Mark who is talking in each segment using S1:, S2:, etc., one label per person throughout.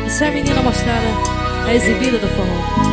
S1: Essa é a menina mostrada, a exibida do forró.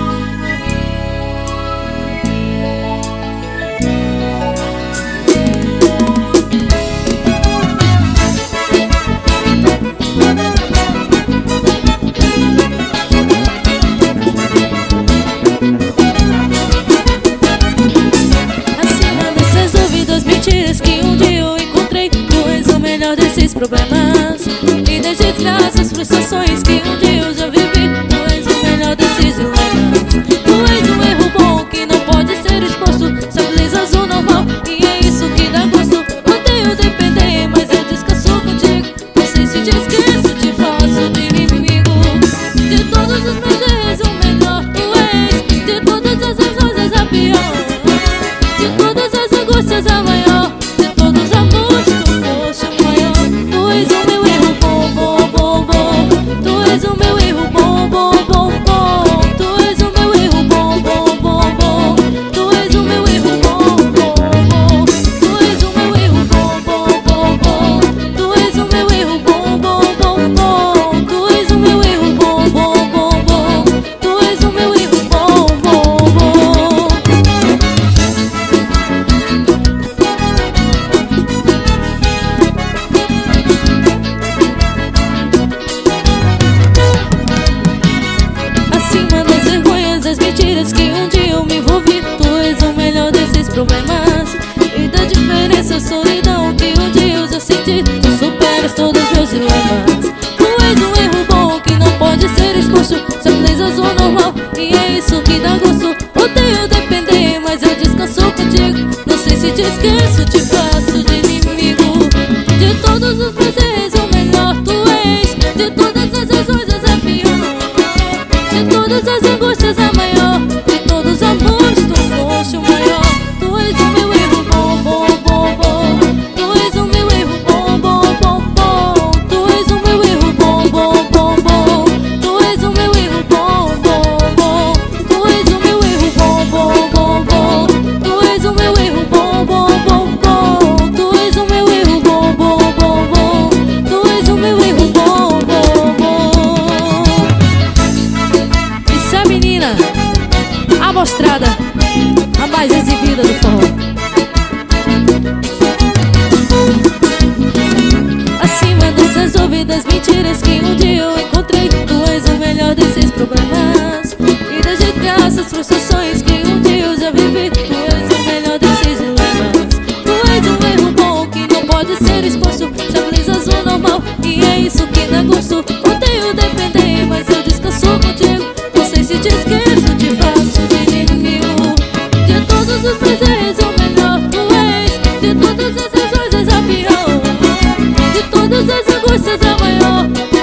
S2: Acima dessas dúvidas, mentiras que um dia eu encontrei, tu és o melhor desses problemas e das desgraças, frustrações que um dia eu já vivi. Tu és o melhor desses dilemas. Tu és um erro bom que não pode ser exposto, estabilizas o normal e é isso que dá gosto. Odeio depender, mas eu descanso contigo. Não sei se te esqueço, te faço de inimigo. De todos os meus erros, o melhor tu és. De todas as razões és a pior. De todas as angústias a maior. De todos os amores tu foste o maior. Tu és o meu erro bom, bom, bom, bom. Tu és o meu erro bom, bom, bom, bom. Tu és o meu erro bom, bom, bom, bom. Tu és o meu erro bom, bom, bom. Tu és o meu erro bom, bom, bom, bom. Tu és o meu erro bom, bom, bom, bom. Tu és o meu erro bom, bom, bom, bom. Tu és o meu erro bom, bom, bom. Acima das vergonhas, das mentiras que um dia eu me envolvi, tu és o melhor desses problemas e da diferença, solidão que um dia eu já senti. Tu superas todos os meus dilemas. Tu és um erro bom que não pode ser exposto, estabilizas o normal e é isso que dá gosto. Odeio depender, mas eu descanso contigo. Não sei se te esqueço, te faço de inimigo. De todos os prazeres, o melhor tu és. De todas as razões és a pior. De todas as angústias a maior. De todos os amores tu foste o maior. Tu és o meu erro bom, bom, bom, bom. Tu és o meu erro bom, bom, bom, bom. Tu és o meu erro bom, bom, bom, bom. Tu és o meu erro bom, bom, bom. Tu és o meu erro bom, bom, bom, bom. Tu és o meu erro bom, bom, bom, bom. Tu és o meu erro bom, bom, bom, bom. Tu és o meu erro bom, bom, bom.
S1: Essa é a menina, a mostrada, a mais exibida do forró.
S2: Acima dessas dúvidas, mentiras que um dia eu encontrei, tu és o melhor desses problemas e das desgraças, frustrações que um dia eu já vivi. Tu és o melhor desses dilemas. Tu és um erro bom que não pode ser exposto, estabilizas o normal e é isso que dá gosto. Odeio depender, mas eu descanso contigo. Não sei se te esqueço, te faço de inimigo. De todos os prazeres, o melhor tu és. De todas as razões és a pior. De todas as angústias a maior.